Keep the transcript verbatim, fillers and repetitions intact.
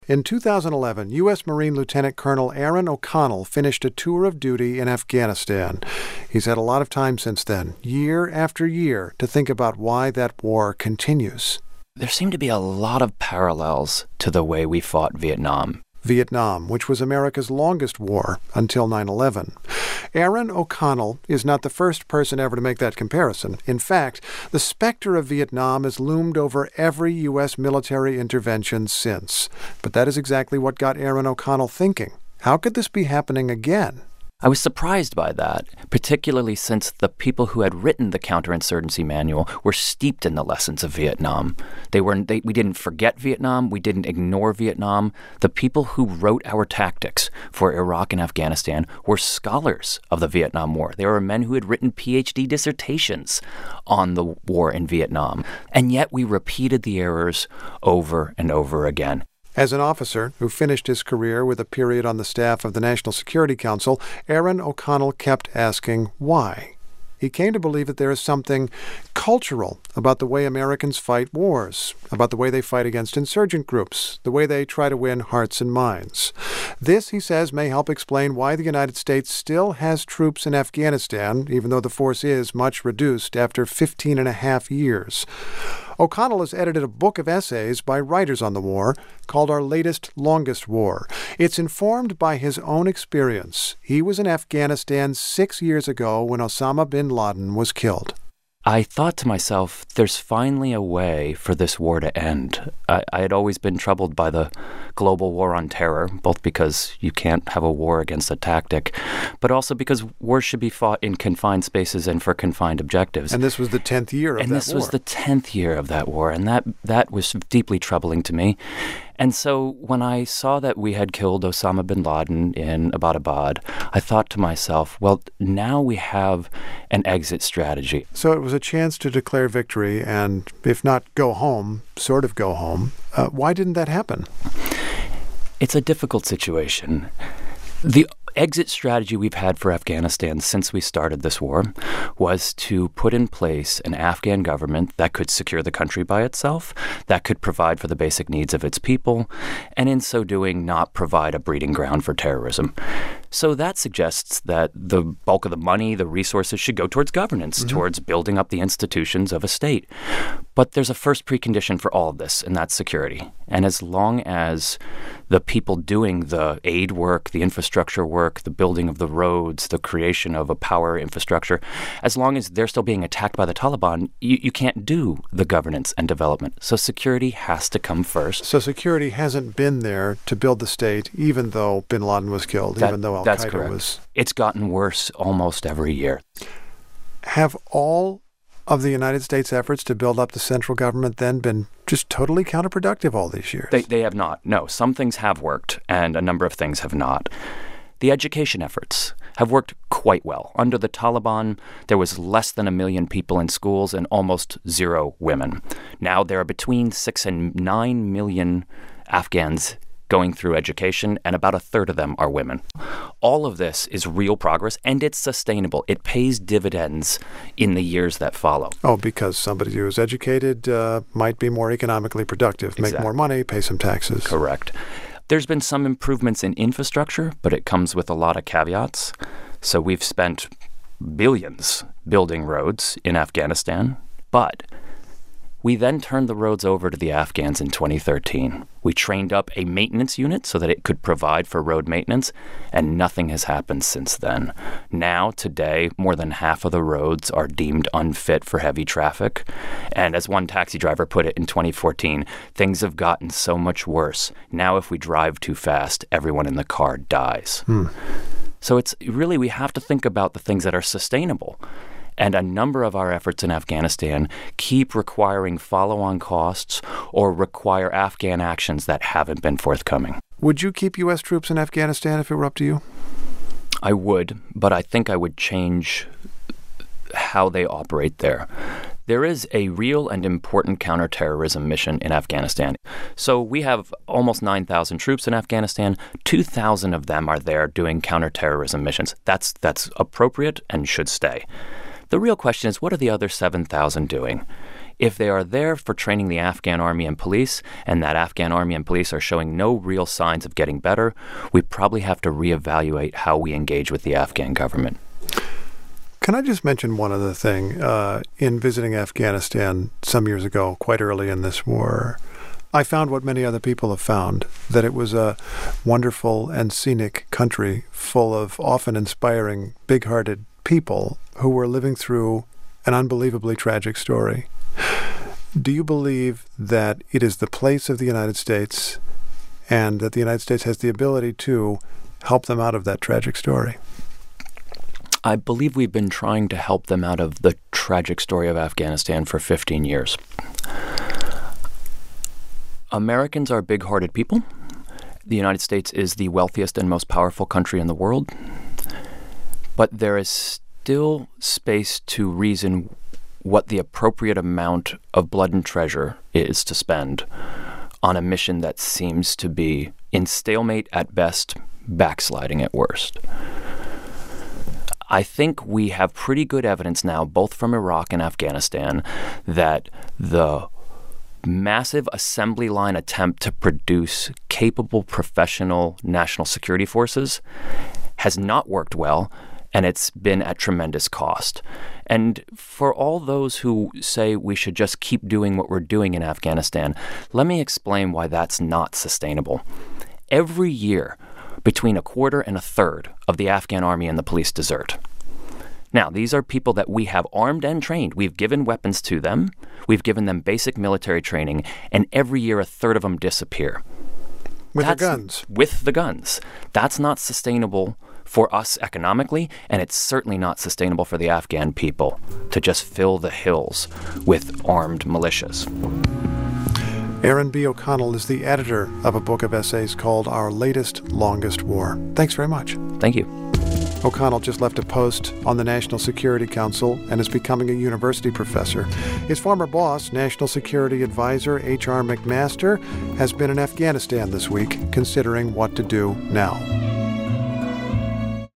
In two thousand eleven, U S Marine Lieutenant Colonel Aaron O'Connell finished a tour of duty in Afghanistan. He's had a lot of time since then, year after year, to think about why that war continues. There seem to be a lot of parallels to the way we fought Vietnam. Vietnam, which was America's longest war until nine eleven. Aaron O'Connell is not the first person ever to make that comparison. In fact, the specter of Vietnam has loomed over every U S military intervention since. But that is exactly what got Aaron O'Connell thinking. How could this be happening again? I was surprised by that, particularly since the people who had written the counterinsurgency manual were steeped in the lessons of Vietnam. They were they, we didn't forget Vietnam. We didn't ignore Vietnam. The people who wrote our tactics for Iraq and Afghanistan were scholars of the Vietnam War. They were men who had written P H D dissertations on the war in Vietnam. And yet we repeated the errors over and over again. As an officer who finished his career with a period on the staff of the National Security Council, Aaron O'Connell kept asking why. He came to believe that there is something cultural about the way Americans fight wars, about the way they fight against insurgent groups, the way they try to win hearts and minds. This, he says, may help explain why the United States still has troops in Afghanistan, even though the force is much reduced after fifteen and a half years. O'Connell has edited a book of essays by writers on the war called Our Latest Longest War. It's informed by his own experience. He was in Afghanistan six years ago when Osama bin Laden was killed. I thought to myself, there's finally a way for this war to end. I, I had always been troubled by the global war on terror, both because you can't have a war against a tactic, but also because wars should be fought in confined spaces and for confined objectives. And this was the tenth year of and that war. And this was the tenth year of that war, and that that was deeply troubling to me. And so when I saw that we had killed Osama bin Laden in Abbottabad, I thought to myself, well, now we have an exit strategy. So it was a chance to declare victory and, if not go home, sort of go home. Uh, why didn't that happen? It's a difficult situation. The exit strategy we've had for Afghanistan since we started this war was to put in place an Afghan government that could secure the country by itself, that could provide for the basic needs of its people, and in so doing not provide a breeding ground for terrorism. So that suggests that the bulk of the money, the resources should go towards governance, mm-hmm. towards building up the institutions of a state. But there's a first precondition for all of this, and that's security. And as long as the people doing the aid work, the infrastructure work, the building of the roads, the creation of a power infrastructure, as long as they're still being attacked by the Taliban, you, you can't do the governance and development. So security has to come first. So security hasn't been there to build the state, even though bin Laden was killed, that, even though That's Al-Qaeda correct. was... It's gotten worse almost every year. Have all of the United States' efforts to build up the central government then been just totally counterproductive all these years? They, they have not. No, some things have worked, and a number of things have not. The education efforts have worked quite well. Under the Taliban, there was less than a million people in schools and almost zero women. Now there are between six and nine million Afghans going through education, and about a third of them are women. All of this is real progress, and it's sustainable. It pays dividends in the years that follow. Oh, because somebody who is educated uh, might be more economically productive, Exactly. make more money, pay some taxes. Correct. There's been some improvements in infrastructure, but it comes with a lot of caveats. So we've spent billions building roads in Afghanistan, but we then turned the roads over to the Afghans in twenty thirteen. We trained up a maintenance unit so that it could provide for road maintenance, and nothing has happened since then. Now, today, more than half of the roads are deemed unfit for heavy traffic. And as one taxi driver put it in twenty fourteen, things have gotten so much worse. Now, if we drive too fast, everyone in the car dies. Hmm. So it's really, we have to think about the things that are sustainable. And a number of our efforts in Afghanistan keep requiring follow-on costs or require Afghan actions that haven't been forthcoming. Would you keep U S troops in Afghanistan if it were up to you? I would, but I think I would change how they operate there. There is a real and important counterterrorism mission in Afghanistan. So we have almost nine thousand troops in Afghanistan. two thousand of them are there doing counterterrorism missions. That's that's appropriate and should stay. The real question is, what are the other seven thousand doing? If they are there for training the Afghan army and police, and that Afghan army and police are showing no real signs of getting better, we probably have to reevaluate how we engage with the Afghan government. Can I just mention one other thing? Uh, in visiting Afghanistan some years ago, quite early in this war, I found what many other people have found, that it was a wonderful and scenic country full of often inspiring, big-hearted people who were living through an unbelievably tragic story. Do you believe that it is the place of the United States and that the United States has the ability to help them out of that tragic story? I believe we've been trying to help them out of the tragic story of Afghanistan for fifteen years. Americans are big-hearted people. The United States is the wealthiest and most powerful country in the world. But there is still space to reason what the appropriate amount of blood and treasure is to spend on a mission that seems to be in stalemate at best, backsliding at worst. I think we have pretty good evidence now, both from Iraq and Afghanistan, that the massive assembly line attempt to produce capable professional national security forces has not worked well, and it's been at tremendous cost. And for all those who say we should just keep doing what we're doing in Afghanistan, let me explain why that's not sustainable. Every year, between a quarter and a third of the Afghan army and the police desert. Now, these are people that we have armed and trained. We've given weapons to them. We've given them basic military training. And every year, a third of them disappear. With That's, the guns. With the guns. That's not sustainable for us economically, and it's certainly not sustainable for the Afghan people to just fill the hills with armed militias. Aaron B. O'Connell is the editor of a book of essays called Our Latest Longest War. Thanks very much. Thank you. O'Connell just left a post on the National Security Council and is becoming a university professor. His former boss, National Security Advisor H R McMaster, has been in Afghanistan this week, considering what to do now.